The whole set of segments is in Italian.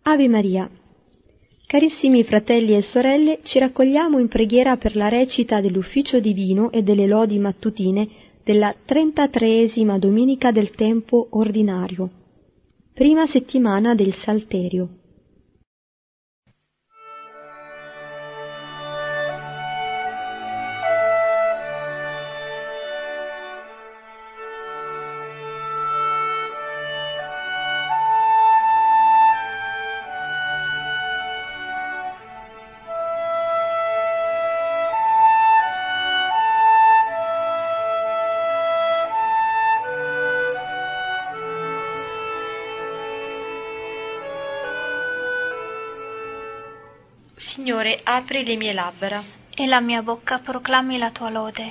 Ave Maria. Carissimi fratelli e sorelle, ci raccogliamo in preghiera per la recita dell'ufficio divino e delle lodi mattutine della 33esima domenica del tempo ordinario, prima settimana del Salterio. Signore, apri le mie labbra, e la mia bocca proclami la tua lode.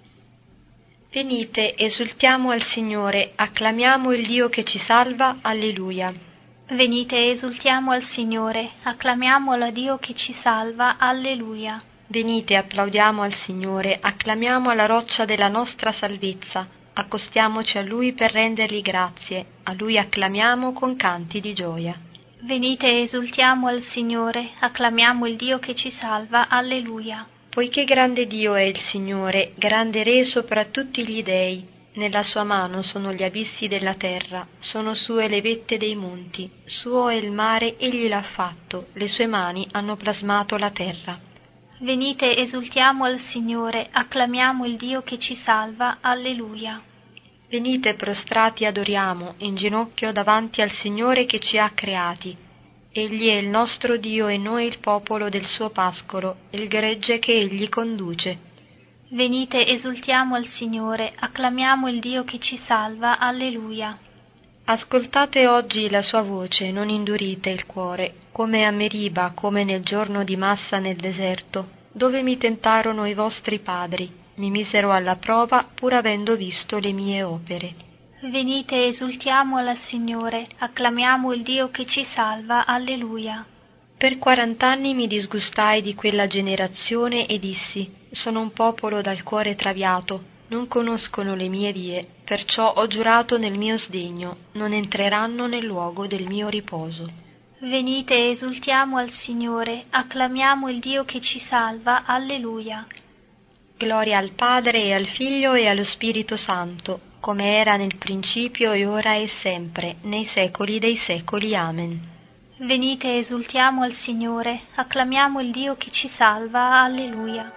Venite, esultiamo al Signore, acclamiamo il Dio che ci salva, alleluia. Venite, esultiamo al Signore, acclamiamo al Dio che ci salva, alleluia. Venite, applaudiamo al Signore, acclamiamo alla roccia della nostra salvezza, accostiamoci a Lui per rendergli grazie, a Lui acclamiamo con canti di gioia. Venite, esultiamo al Signore, acclamiamo il Dio che ci salva, alleluia. Poiché grande Dio è il Signore, grande Re sopra tutti gli dei, nella sua mano sono gli abissi della terra, sono sue le vette dei monti, suo è il mare, egli l'ha fatto, le sue mani hanno plasmato la terra. Venite, esultiamo al Signore, acclamiamo il Dio che ci salva, alleluia. Venite prostrati adoriamo, in ginocchio davanti al Signore che ci ha creati. Egli è il nostro Dio e noi il popolo del suo pascolo, il gregge che egli conduce. Venite, esultiamo al Signore, acclamiamo il Dio che ci salva, alleluia. Ascoltate oggi la sua voce, non indurite il cuore, come a Meriba, come nel giorno di Massa nel deserto, dove mi tentarono i vostri padri. Mi misero alla prova pur avendo visto le mie opere. Venite, esultiamo al Signore, acclamiamo il Dio che ci salva, alleluia. Per 40 anni mi disgustai di quella generazione e dissi: sono un popolo dal cuore traviato, non conoscono le mie vie, perciò ho giurato nel mio sdegno, non entreranno nel luogo del mio riposo. Venite, esultiamo al Signore, acclamiamo il Dio che ci salva, alleluia. Gloria al Padre e al Figlio e allo Spirito Santo, come era nel principio e ora e sempre, nei secoli dei secoli. Amen. Venite, esultiamo al Signore, acclamiamo il Dio che ci salva, alleluia.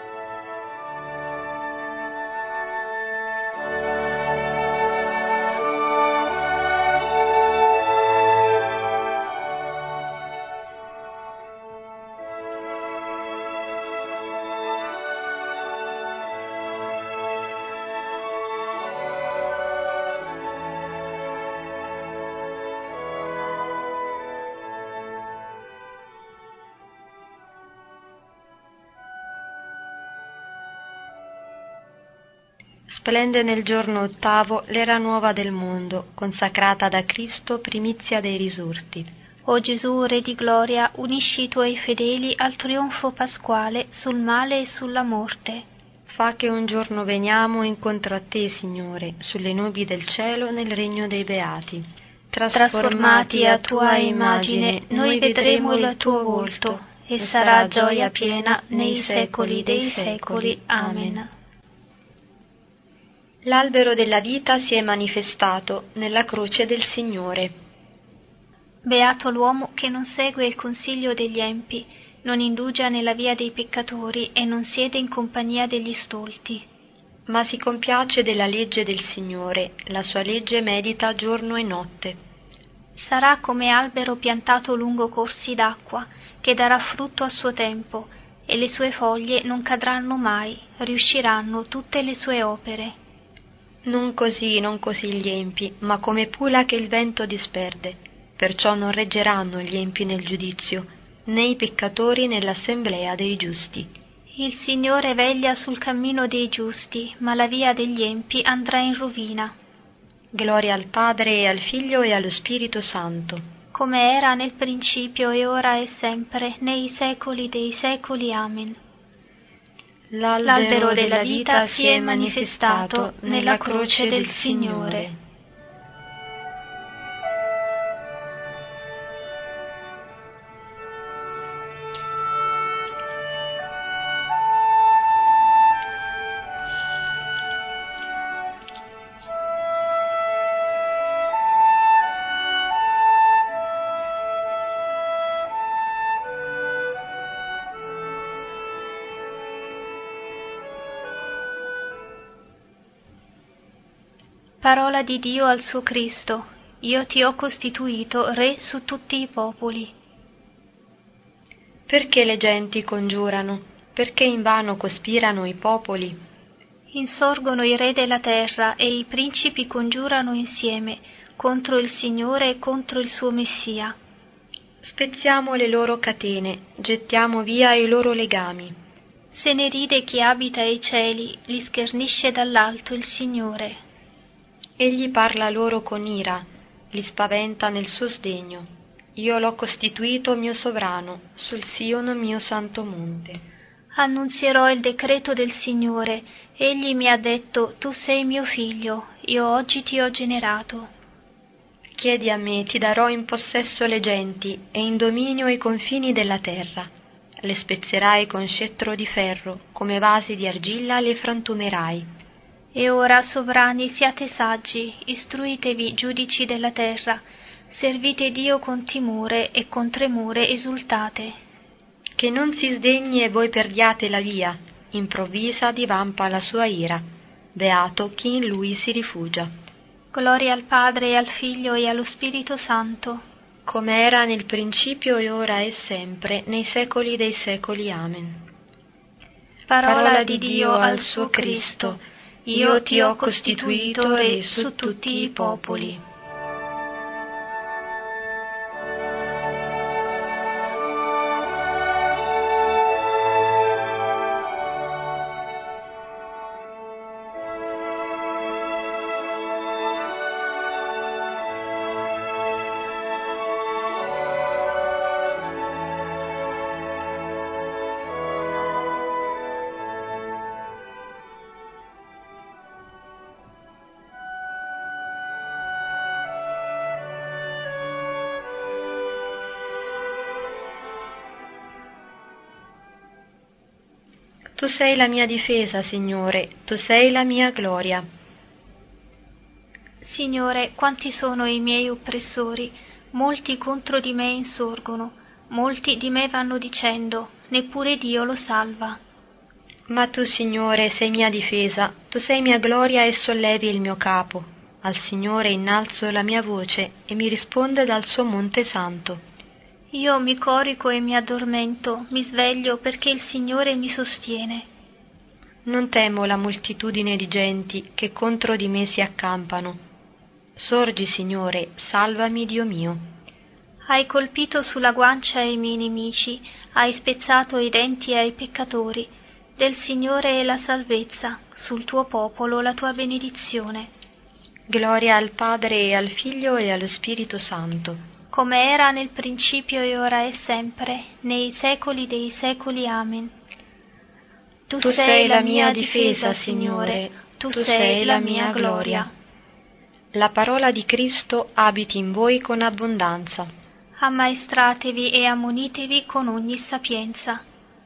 Splende nel giorno ottavo l'era nuova del mondo, consacrata da Cristo, primizia dei risorti. O Gesù, Re di gloria, unisci i tuoi fedeli al trionfo pasquale sul male e sulla morte. Fa che un giorno veniamo incontro a te, Signore, sulle nubi del cielo nel regno dei beati. Trasformati a tua immagine, noi vedremo il tuo volto, e sarà gioia piena nei secoli dei secoli. Amen. L'albero della vita si è manifestato nella croce del Signore. Beato l'uomo che non segue il consiglio degli empi, non indugia nella via dei peccatori e non siede in compagnia degli stolti. Ma si compiace della legge del Signore, la sua legge medita giorno e notte. Sarà come albero piantato lungo corsi d'acqua, che darà frutto a suo tempo, e le sue foglie non cadranno mai, riusciranno tutte le sue opere. Non così gli empi, ma come pula che il vento disperde. Perciò non reggeranno gli empi nel giudizio, né i peccatori nell'assemblea dei giusti. Il Signore veglia sul cammino dei giusti, ma la via degli empi andrà in rovina. Gloria al Padre e al Figlio e allo Spirito Santo, come era nel principio e ora e sempre, nei secoli dei secoli. Amen. L'albero della vita si è manifestato nella croce del Signore. Parola di Dio al suo Cristo. Io ti ho costituito re su tutti i popoli. Perché le genti congiurano? Perché invano cospirano i popoli? Insorgono i re della terra e i principi congiurano insieme contro il Signore e contro il suo Messia. Spezziamo le loro catene, gettiamo via i loro legami. Se ne ride chi abita ai cieli, li schernisce dall'alto il Signore. Egli parla loro con ira, li spaventa nel suo sdegno. Io l'ho costituito mio sovrano, sul Sion mio santo monte. Annunzierò il decreto del Signore. Egli mi ha detto: tu sei mio figlio, io oggi ti ho generato. Chiedi a me, ti darò in possesso le genti e in dominio i confini della terra. Le spezzerai con scettro di ferro, come vasi di argilla le frantumerai. E ora, sovrani, siate saggi, istruitevi, giudici della terra, servite Dio con timore e con tremore esultate. Che non si sdegni e voi perdiate la via, improvvisa divampa la sua ira. Beato chi in lui si rifugia. Gloria al Padre e al Figlio e allo Spirito Santo, come era nel principio e ora e sempre, nei secoli dei secoli. Amen. Parola di Dio al suo Cristo. Io ti ho costituito re su tutti i popoli. Tu sei la mia difesa, Signore, tu sei la mia gloria. Signore, quanti sono i miei oppressori? Molti contro di me insorgono, molti di me vanno dicendo: neppure Dio lo salva. Ma tu, Signore, sei mia difesa, tu sei mia gloria e sollevi il mio capo. Al Signore innalzo la mia voce e mi risponde dal suo monte santo. Io mi corico e mi addormento, mi sveglio perché il Signore mi sostiene. Non temo la moltitudine di genti che contro di me si accampano. Sorgi, Signore, salvami, Dio mio. Hai colpito sulla guancia i miei nemici, hai spezzato i denti ai peccatori. Del Signore è la salvezza, sul tuo popolo la tua benedizione. Gloria al Padre e al Figlio e allo Spirito Santo. Come era nel principio e ora e sempre, nei secoli dei secoli. Amen. Tu sei la mia difesa, Signore, tu sei la mia gloria. La parola di Cristo abiti in voi con abbondanza. Ammaestratevi e ammonitevi con ogni sapienza.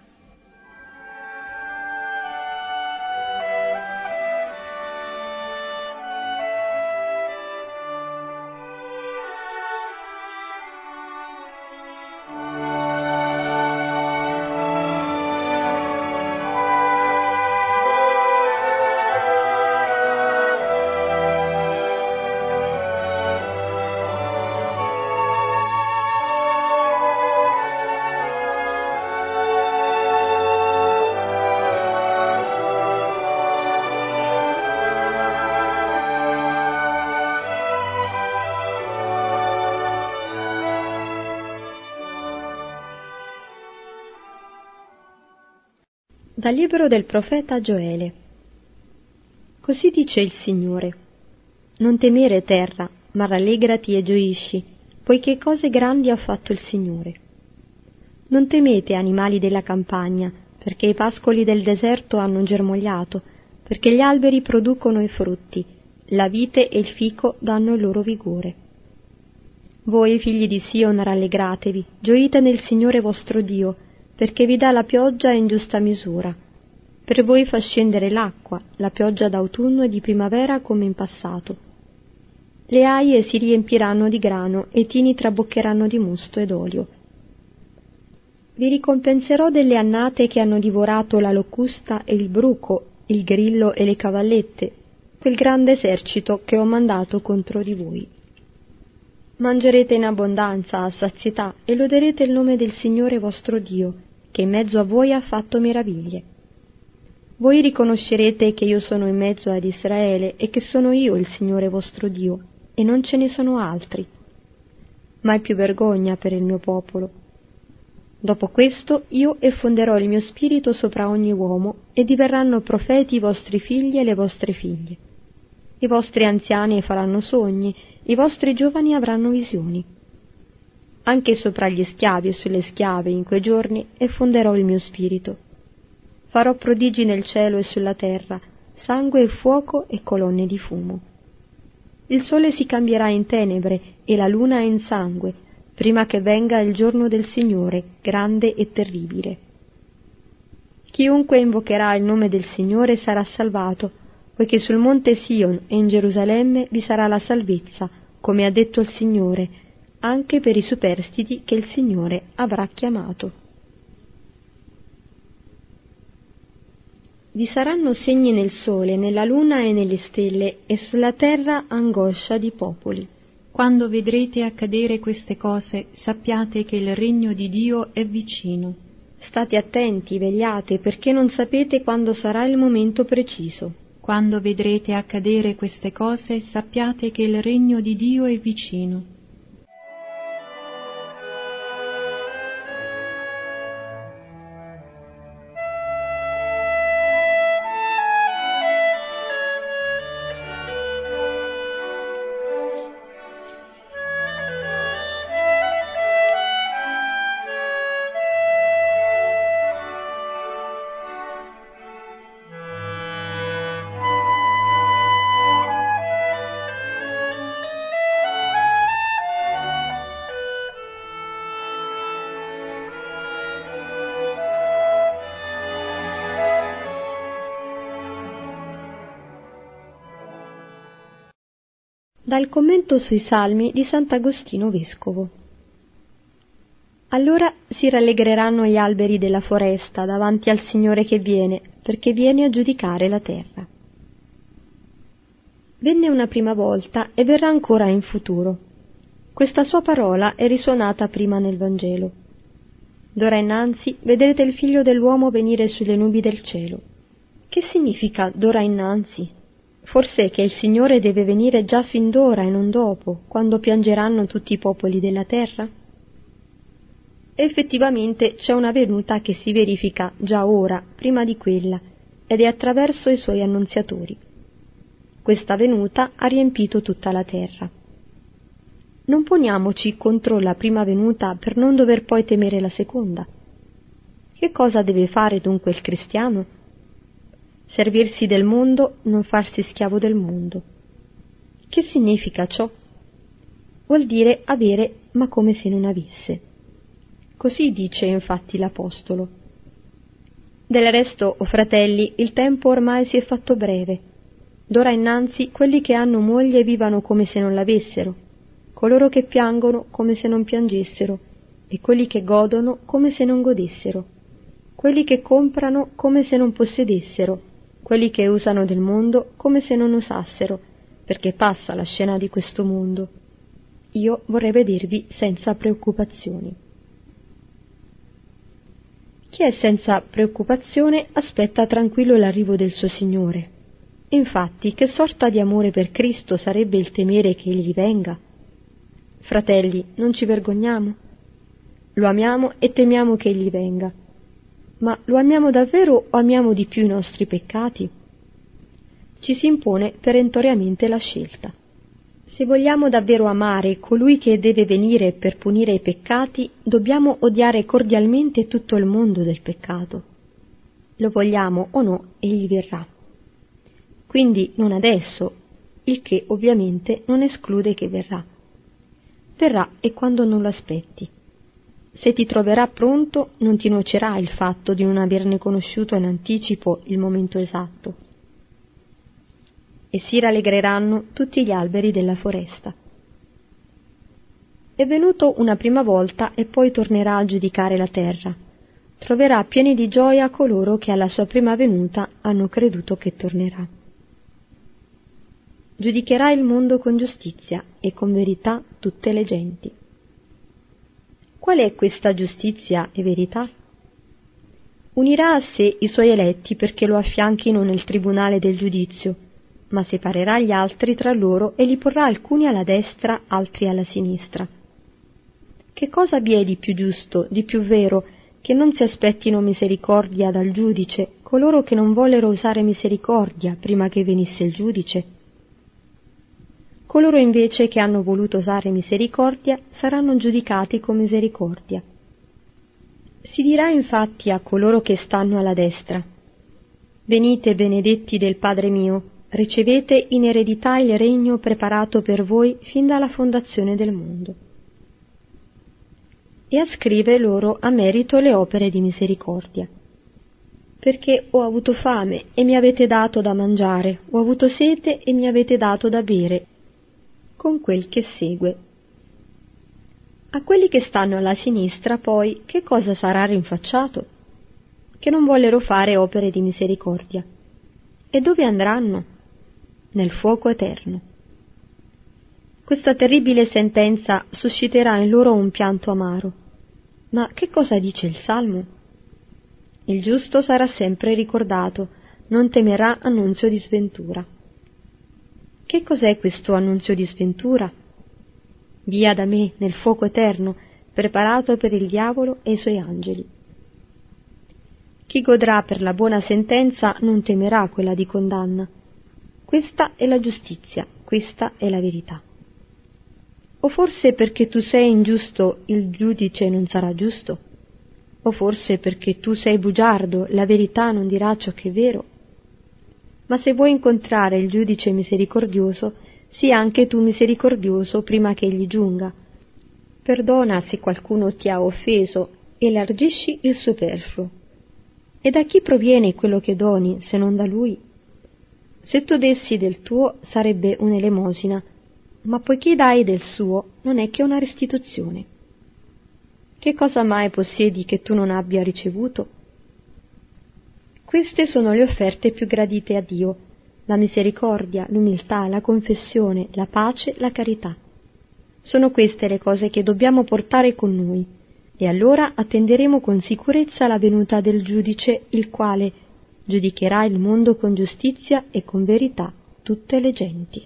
Dal libro del profeta Gioele. Così dice il Signore: non temere, terra, ma rallegrati e gioisci, poiché cose grandi ha fatto il Signore. Non temete, animali della campagna, perché i pascoli del deserto hanno germogliato, perché gli alberi producono i frutti, la vite e il fico danno il loro vigore. Voi, figli di Sion, rallegratevi, gioite nel Signore vostro Dio, perché vi dà la pioggia in giusta misura. Per voi fa scendere l'acqua, la pioggia d'autunno e di primavera come in passato. Le aie si riempiranno di grano e i tini traboccheranno di musto ed olio. Vi ricompenserò delle annate che hanno divorato la locusta e il bruco, il grillo e le cavallette, quel grande esercito che ho mandato contro di voi. Mangerete in abbondanza, a sazietà, e loderete il nome del Signore vostro Dio, che in mezzo a voi ha fatto meraviglie. Voi riconoscerete che io sono in mezzo ad Israele e che sono io il Signore vostro Dio, e non ce ne sono altri. Mai più vergogna per il mio popolo. Dopo questo io effonderò il mio spirito sopra ogni uomo, e diverranno profeti i vostri figli e le vostre figlie. I vostri anziani faranno sogni, i vostri giovani avranno visioni. Anche sopra gli schiavi e sulle schiave in quei giorni effonderò il mio spirito. Farò prodigi nel cielo e sulla terra, sangue e fuoco e colonne di fumo. Il sole si cambierà in tenebre e la luna in sangue, prima che venga il giorno del Signore, grande e terribile. Chiunque invocherà il nome del Signore sarà salvato, poiché sul monte Sion e in Gerusalemme vi sarà la salvezza, come ha detto il Signore, anche per i superstiti che il Signore avrà chiamato. Vi saranno segni nel sole, nella luna e nelle stelle, e sulla terra angoscia di popoli. Quando vedrete accadere queste cose, sappiate che il regno di Dio è vicino. State attenti, vegliate, perché non sapete quando sarà il momento preciso. Quando vedrete accadere queste cose, sappiate che il regno di Dio è vicino. Dal commento sui Salmi di Sant'Agostino Vescovo. Allora si rallegreranno gli alberi della foresta davanti al Signore che viene, perché viene a giudicare la terra. Venne una prima volta e verrà ancora in futuro. Questa sua parola è risuonata prima nel Vangelo. D'ora innanzi vedrete il Figlio dell'uomo venire sulle nubi del cielo. Che significa d'ora innanzi? Forse che il Signore deve venire già fin d'ora e non dopo, quando piangeranno tutti i popoli della terra? Effettivamente c'è una venuta che si verifica già ora, prima di quella, ed è attraverso i suoi annunziatori. Questa venuta ha riempito tutta la terra. Non poniamoci contro la prima venuta per non dover poi temere la seconda. Che cosa deve fare dunque il cristiano? Servirsi del mondo, non farsi schiavo del mondo. Che significa ciò? Vuol dire avere, ma come se non avesse. Così dice infatti l'Apostolo. Del resto, o fratelli, il tempo ormai si è fatto breve. D'ora innanzi quelli che hanno moglie vivano come se non l'avessero, coloro che piangono come se non piangessero, e quelli che godono come se non godessero, quelli che comprano come se non possedessero, quelli che usano del mondo come se non usassero, perché passa la scena di questo mondo. Io vorrei vedervi senza preoccupazioni. Chi è senza preoccupazione aspetta tranquillo l'arrivo del suo Signore. Infatti, che sorta di amore per Cristo sarebbe il temere che Egli venga? Fratelli, non ci vergogniamo? Lo amiamo e temiamo che Egli venga. Ma lo amiamo davvero o amiamo di più i nostri peccati? Ci si impone perentoriamente la scelta. Se vogliamo davvero amare colui che deve venire per punire i peccati, dobbiamo odiare cordialmente tutto il mondo del peccato. Lo vogliamo o no, egli verrà. Quindi non adesso, il che ovviamente non esclude che verrà. Verrà e quando non lo aspetti. Se ti troverà pronto, non ti nuocerà il fatto di non averne conosciuto in anticipo il momento esatto. E si rallegreranno tutti gli alberi della foresta. È venuto una prima volta e poi tornerà a giudicare la terra. Troverà pieni di gioia coloro che alla sua prima venuta hanno creduto che tornerà. giudicherà il mondo con giustizia e con verità tutte le genti. Qual è questa giustizia e verità? Unirà a sé i suoi eletti perché lo affianchino nel tribunale del giudizio, ma separerà gli altri tra loro e li porrà alcuni alla destra, altri alla sinistra. Che cosa vi è di più giusto, di più vero, che non si aspettino misericordia dal giudice coloro che non vollero usare misericordia prima che venisse il giudice? Coloro invece che hanno voluto usare misericordia saranno giudicati con misericordia. Si dirà infatti a coloro che stanno alla destra: venite benedetti del Padre mio, ricevete in eredità il regno preparato per voi fin dalla fondazione del mondo. E ascrive loro a merito le opere di misericordia. Perché ho avuto fame e mi avete dato da mangiare, ho avuto sete e mi avete dato da bere, con quel che segue. A quelli che stanno alla sinistra, poi, che cosa sarà rinfacciato? Che non vollero fare opere di misericordia. E dove andranno? Nel fuoco eterno. Questa terribile sentenza susciterà in loro un pianto amaro. Ma che cosa dice il Salmo? Il giusto sarà sempre ricordato, non temerà annunzio di sventura. Che cos'è questo annunzio di sventura? Via da me nel fuoco eterno, preparato per il diavolo e i suoi angeli. Chi godrà per la buona sentenza non temerà quella di condanna. Questa è la giustizia, questa è la verità. O forse perché tu sei ingiusto il giudice non sarà giusto? O forse perché tu sei bugiardo la verità non dirà ciò che è vero? Ma se vuoi incontrare il giudice misericordioso, sii anche tu misericordioso prima che egli giunga. Perdona se qualcuno ti ha offeso, elargisci il superfluo. E da chi proviene quello che doni, se non da lui? Se tu dessi del tuo, sarebbe un'elemosina, ma poiché dai del suo, non è che una restituzione. Che cosa mai possiedi che tu non abbia ricevuto? Queste sono le offerte più gradite a Dio: la misericordia, l'umiltà, la confessione, la pace, la carità. Sono queste le cose che dobbiamo portare con noi, e allora attenderemo con sicurezza la venuta del giudice, il quale giudicherà il mondo con giustizia e con verità tutte le genti.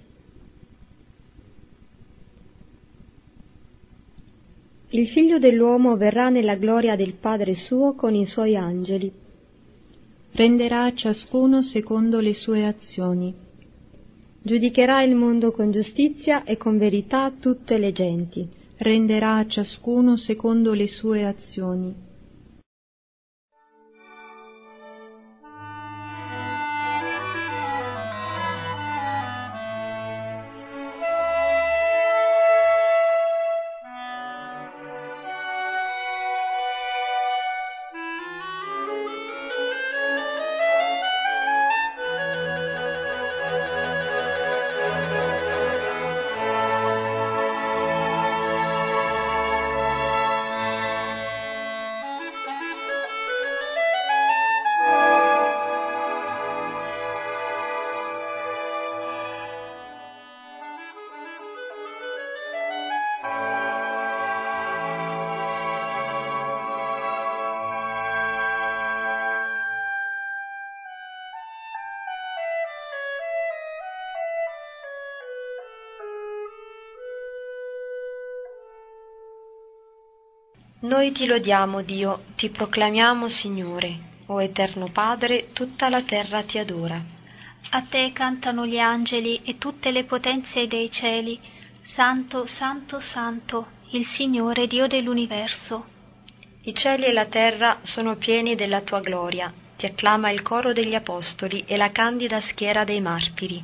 Il Figlio dell'uomo verrà nella gloria del Padre suo con i suoi angeli. Renderà a ciascuno secondo le sue azioni. Giudicherà il mondo con giustizia e con verità tutte le genti. Renderà a ciascuno secondo le sue azioni. Noi ti lodiamo, Dio, ti proclamiamo, Signore. O Eterno Padre, tutta la terra ti adora. A te cantano gli angeli e tutte le potenze dei cieli. Santo, santo, santo, il Signore Dio dell'universo. I cieli e la terra sono pieni della tua gloria. Ti acclama il coro degli apostoli e la candida schiera dei martiri.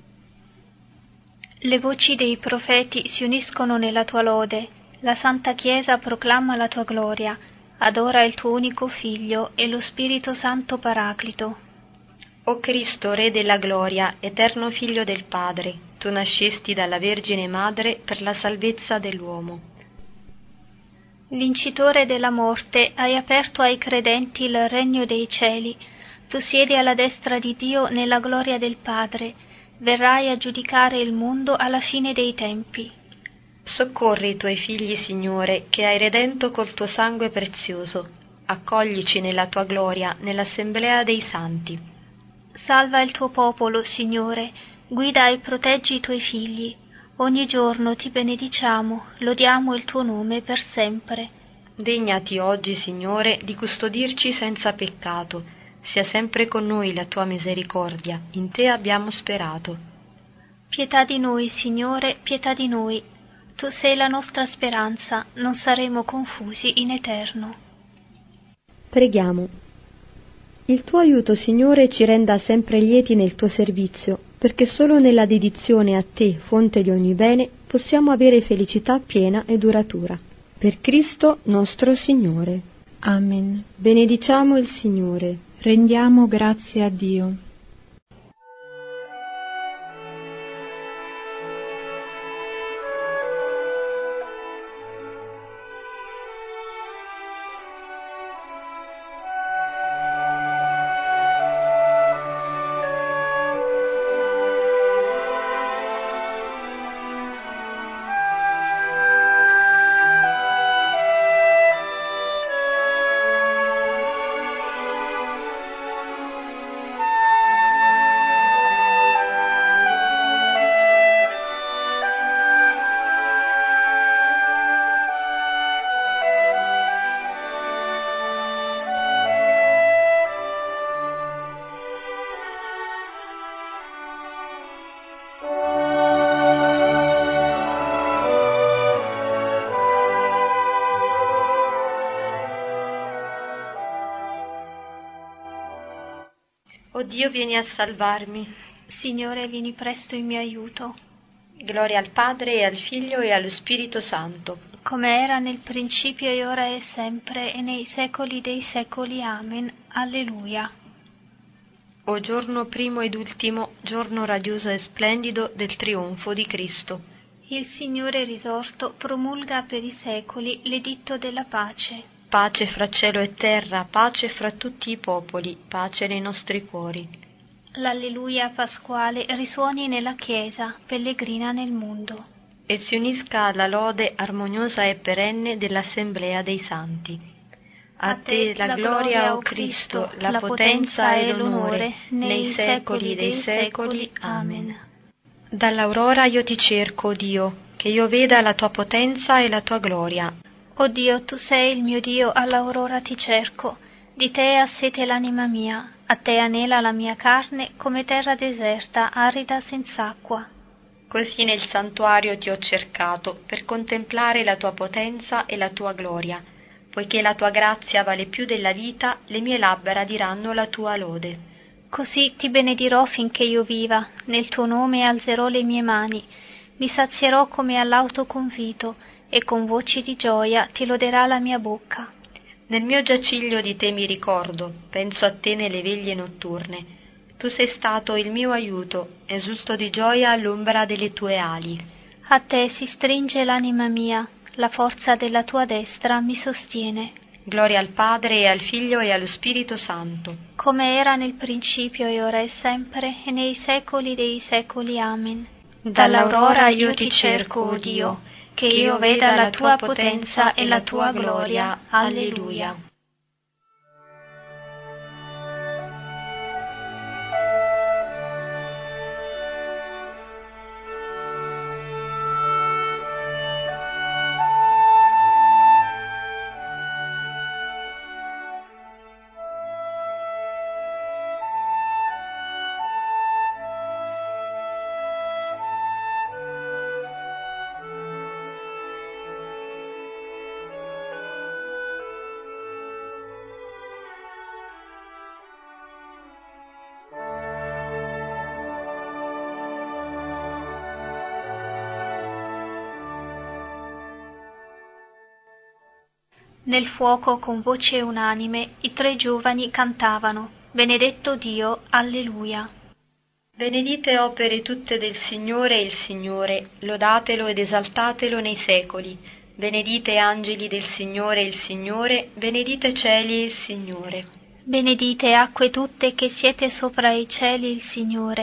Le voci dei profeti si uniscono nella tua lode. La Santa Chiesa proclama la tua gloria, adora il tuo unico Figlio e lo Spirito Santo Paraclito. O Cristo, Re della gloria, eterno Figlio del Padre, tu nascesti dalla Vergine Madre per la salvezza dell'uomo. Vincitore della morte, hai aperto ai credenti il regno dei cieli. Tu siedi alla destra di Dio nella gloria del Padre. verrai a giudicare il mondo alla fine dei tempi. Soccorri i tuoi figli, Signore, che hai redento col tuo sangue prezioso. Accoglici nella tua gloria, nell'assemblea dei santi. Salva il tuo popolo, Signore, guida e proteggi i tuoi figli. Ogni giorno ti benediciamo, lodiamo il tuo nome per sempre. Degnati oggi, Signore, di custodirci senza peccato. Sia sempre con noi la tua misericordia, in te abbiamo sperato. Pietà di noi, Signore, pietà di noi. Tu sei la nostra speranza, non saremo confusi in eterno. Preghiamo. Il tuo aiuto, Signore, ci renda sempre lieti nel tuo servizio, perché solo nella dedizione a te, fonte di ogni bene, possiamo avere felicità piena e duratura. Per Cristo nostro Signore. Amen. Benediciamo il Signore. Rendiamo grazie a Dio. O Dio, vieni a salvarmi. Signore, vieni presto in mio aiuto. Gloria al Padre e al Figlio e allo Spirito Santo. Come era nel principio e ora e sempre e nei secoli dei secoli. Amen. Alleluia. O giorno primo ed ultimo, giorno radioso e splendido del trionfo di Cristo. Il Signore risorto promulga per i secoli l'editto della pace. Pace fra cielo e terra, pace fra tutti i popoli, pace nei nostri cuori. L'alleluia pasquale risuoni nella Chiesa, pellegrina nel mondo. E si unisca alla lode armoniosa e perenne dell'assemblea dei santi. A te la gloria, o Cristo, la potenza e l'onore, nei secoli dei secoli. Amen. Dall'aurora io ti cerco, o Dio, che io veda la tua potenza e la tua gloria. O Dio, tu sei il mio Dio, all'aurora ti cerco. Di te ha sete l'anima mia, a te anela la mia carne, come terra deserta, arida senz'acqua. Così nel santuario ti ho cercato, per contemplare la tua potenza e la tua gloria. Poiché la tua grazia vale più della vita, le mie labbra diranno la tua lode. Così ti benedirò finché io viva, nel tuo nome alzerò le mie mani, mi sazierò come all'auto convito, e con voci di gioia ti loderà la mia bocca. Nel mio giaciglio di te mi ricordo, penso a te nelle veglie notturne. Tu sei stato il mio aiuto, esulto di gioia all'ombra delle tue ali. A te si stringe l'anima mia, la forza della tua destra mi sostiene. Gloria al Padre e al Figlio e allo Spirito Santo. Come era nel principio e ora e sempre e nei secoli dei secoli. Amen. Dall'aurora io ti cerco, o Dio, che io veda la tua potenza e la tua gloria. Alleluia. Nel fuoco con voce unanime i tre giovani cantavano: Benedetto Dio, alleluia. Benedite opere tutte del Signore il Signore, lodatelo ed esaltatelo nei secoli. Benedite angeli del Signore il Signore, benedite cieli il Signore. Benedite acque tutte che siete sopra i cieli il Signore,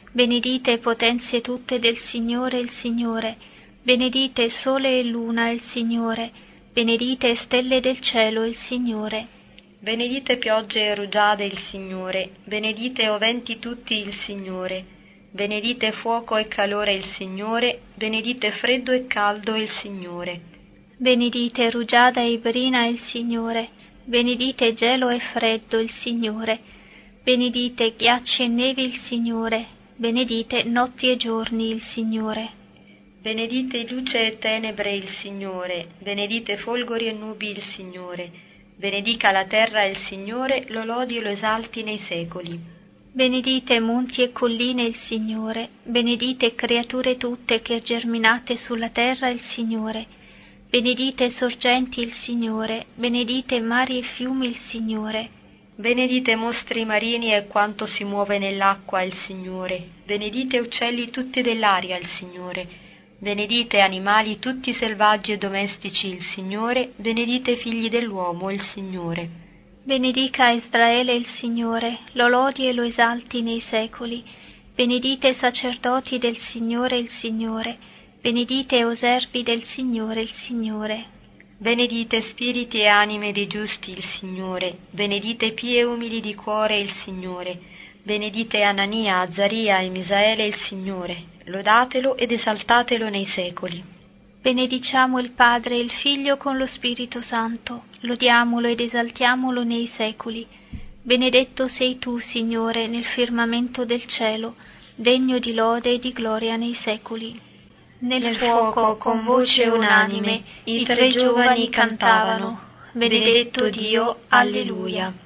benedite potenze tutte del Signore il Signore, benedite sole e luna il Signore, benedite stelle del cielo il Signore. Benedite piogge e rugiade il Signore, benedite o venti tutti il Signore, benedite fuoco e calore il Signore, benedite freddo e caldo il Signore. Benedite rugiada e brina il Signore, benedite gelo e freddo il Signore, benedite ghiacci e nevi il Signore, benedite notti e giorni il Signore. Benedite luce e tenebre il Signore, benedite folgori e nubi il Signore, benedica la terra il Signore, lo lodi e lo esalti nei secoli. Benedite monti e colline il Signore, benedite creature tutte che germinate sulla terra il Signore, benedite sorgenti il Signore, benedite mari e fiumi il Signore. Benedite mostri marini e quanto si muove nell'acqua il Signore, benedite uccelli tutti dell'aria il Signore, benedite animali tutti selvaggi e domestici il Signore, benedite figli dell'uomo il Signore. Benedica Israele il Signore, lo lodi e lo esalti nei secoli, benedite sacerdoti del Signore il Signore, benedite o servi del Signore il Signore. Benedite spiriti e anime dei giusti il Signore, benedite pie e umili di cuore il Signore, benedite Anania, Azzaria e Misaele il Signore, lodatelo ed esaltatelo nei secoli. Benediciamo il Padre e il Figlio con lo Spirito Santo, lodiamolo ed esaltiamolo nei secoli. Benedetto sei tu, Signore, nel firmamento del cielo, degno di lode e di gloria nei secoli. Nel fuoco, con voce unanime, i tre giovani cantavano: Benedetto Dio, alleluia.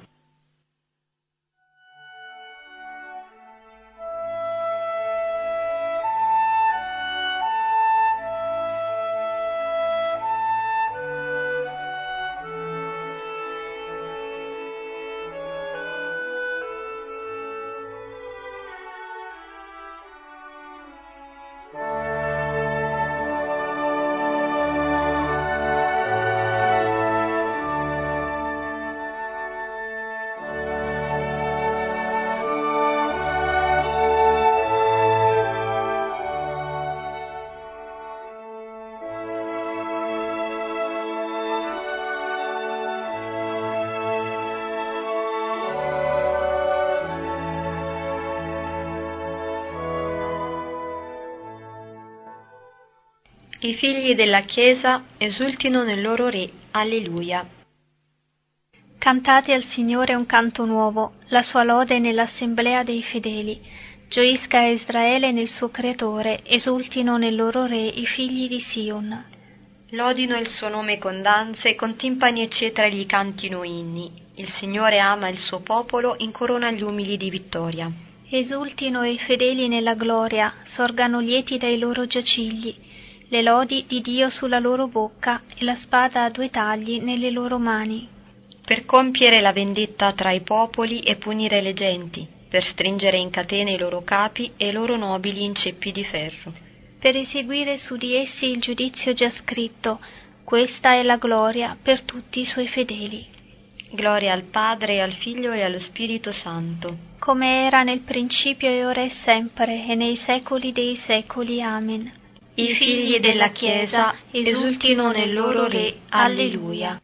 I figli della Chiesa esultino nel loro Re. Alleluia. Cantate al Signore un canto nuovo, la sua lode nell'assemblea dei fedeli. Gioisca Israele nel suo Creatore, esultino nel loro Re i figli di Sion. Lodino il suo nome con danze, con timpani e cetra gli cantino inni. Il Signore ama il suo popolo, incorona gli umili di vittoria. Esultino i fedeli nella gloria, sorgano lieti dai loro giacigli. Le lodi di Dio sulla loro bocca e la spada a due tagli nelle loro mani. Per compiere la vendetta tra i popoli e punire le genti, per stringere in catene i loro capi e i loro nobili in ceppi di ferro. Per eseguire su di essi il giudizio già scritto, questa è la gloria per tutti i suoi fedeli. Gloria al Padre, e al Figlio e allo Spirito Santo. Come era nel principio e ora e sempre, e nei secoli dei secoli. Amen. I figli della Chiesa esultino nel loro Re. Alleluia.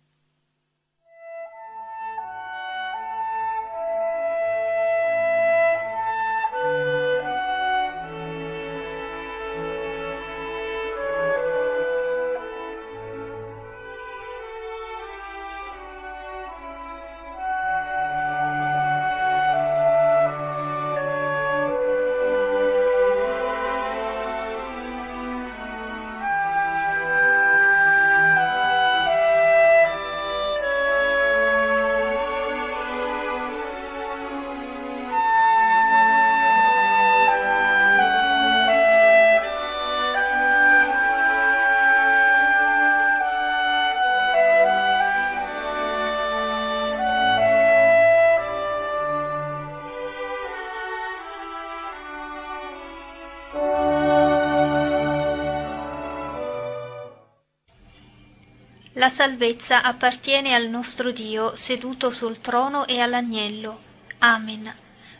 La salvezza appartiene al nostro Dio seduto sul trono e all'agnello. Amen.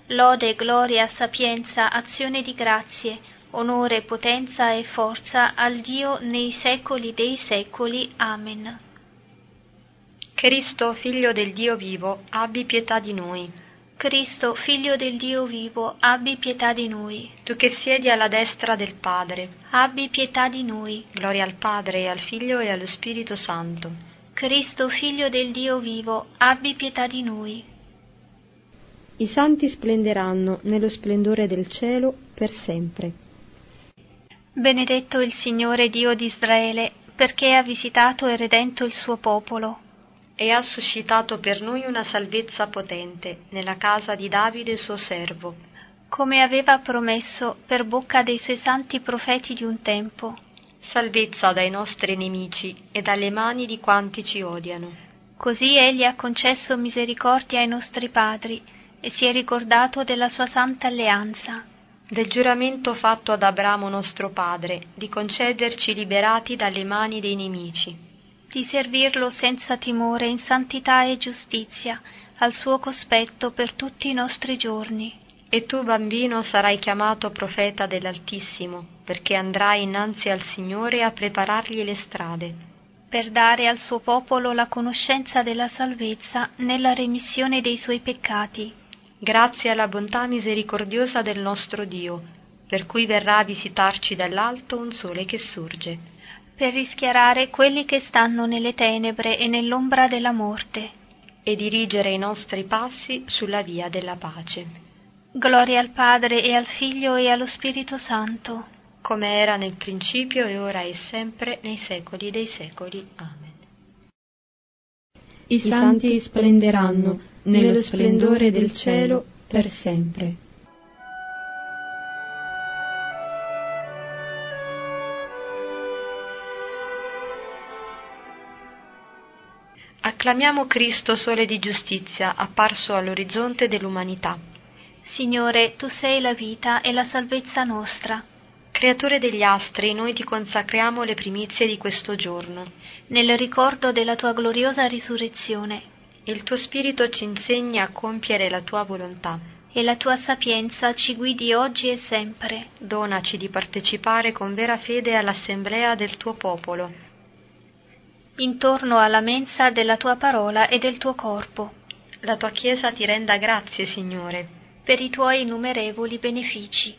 Lode, gloria, sapienza, azione di grazie, onore, potenza e forza al Dio nei secoli dei secoli. Amen. Cristo, Figlio del Dio vivo, abbi pietà di noi. Cristo, Figlio del Dio vivo, abbi pietà di noi. Tu che siedi alla destra del Padre, Abbi pietà di noi. gloria al Padre, e al Figlio e allo Spirito Santo. Cristo, Figlio del Dio vivo, abbi pietà di noi. I santi splenderanno nello splendore del cielo per sempre. Benedetto il Signore Dio di Israele, perché ha visitato e redento il suo popolo. E ha suscitato per noi una salvezza potente nella casa di Davide suo servo, come aveva promesso per bocca dei suoi santi profeti di un tempo. salvezza dai nostri nemici e dalle mani di quanti ci odiano. Così egli ha concesso misericordia ai nostri padri e si è ricordato della sua santa alleanza, Del giuramento fatto ad Abramo nostro padre, di concederci liberati dalle mani dei nemici, di servirlo senza timore in santità e giustizia, al suo cospetto per tutti i nostri giorni. E tu, bambino, sarai chiamato profeta dell'Altissimo, perché andrai innanzi al Signore a preparargli le strade, Per dare al suo popolo la conoscenza della salvezza nella remissione dei suoi peccati, grazie alla bontà misericordiosa del nostro Dio, per cui verrà a visitarci dall'alto un sole che sorge, per rischiarare quelli che stanno nelle tenebre e nell'ombra della morte. e dirigere i nostri passi sulla via della pace, Gloria al Padre e al Figlio e allo Spirito Santo, come era nel principio e ora e sempre nei secoli dei secoli. Amen. I santi splenderanno nello splendore del cielo per sempre. Acclamiamo Cristo, sole di giustizia, apparso all'orizzonte dell'umanità. Signore, tu sei la vita e la salvezza nostra. Creatore degli astri, noi ti consacriamo le primizie di questo giorno. Nel ricordo della tua gloriosa risurrezione, Il tuo Spirito ci insegna a compiere la tua volontà. e la tua sapienza ci guidi oggi e sempre. Donaci di partecipare con vera fede all'assemblea del tuo popolo. Intorno alla mensa della tua parola e del tuo corpo, La tua Chiesa ti renda grazie, Signore. per i tuoi innumerevoli benefici.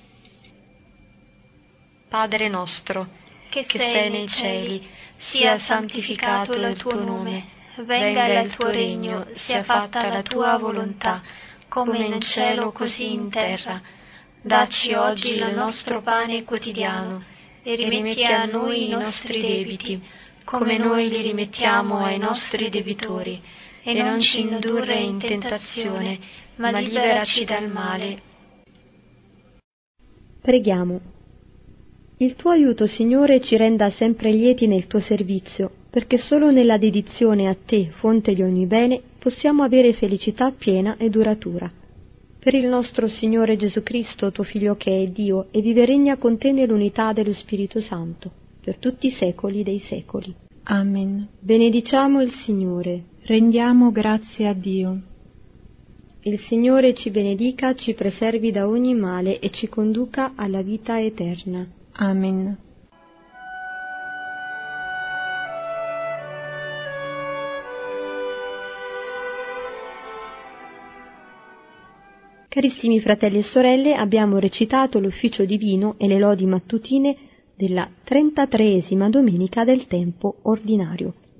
Padre nostro, Che che sei nei cieli, sia santificato il tuo nome. Venga il tuo regno, sia fatta la tua volontà, come in cielo così in terra. Dacci oggi il nostro pane quotidiano e rimetti a noi i nostri debiti, come noi li rimettiamo ai nostri debitori, e non ci indurre in tentazione, ma liberaci dal male. Preghiamo. Il tuo aiuto, Signore, ci renda sempre lieti nel tuo servizio, perché solo nella dedizione a te, fonte di ogni bene, possiamo avere felicità piena e duratura. Per il nostro Signore Gesù Cristo, tuo Figlio che è Dio, e vive e regna con te nell'unità dello Spirito Santo, per tutti i secoli dei secoli. Amen. Benediciamo il Signore. Rendiamo grazie a Dio. Il Signore ci benedica, ci preservi da ogni male e ci conduca alla vita eterna. Amen. Carissimi fratelli e sorelle, abbiamo recitato l'ufficio divino e le lodi mattutine della 33esima domenica del tempo ordinario.